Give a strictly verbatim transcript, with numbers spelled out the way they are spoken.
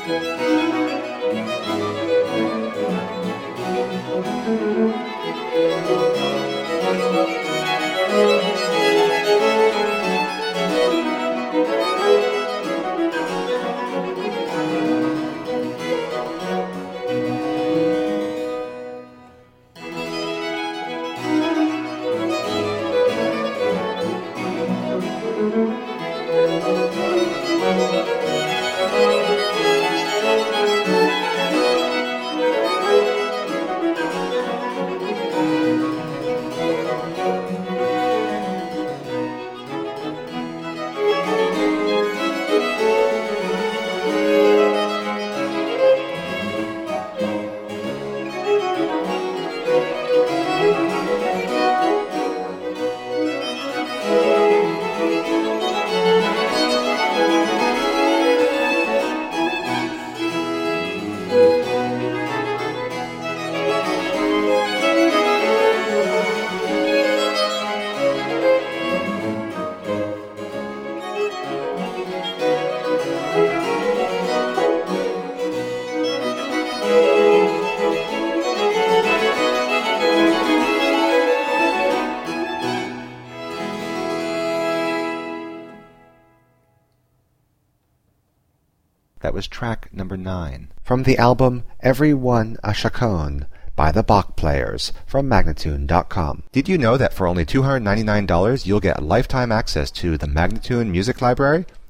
That was track number nine from the album Every One a Chaconne by the Bach Players from Magnatune dot com. Did you know that for only two hundred ninety-nine dollars you'll get lifetime access to the Magnatune Music Library?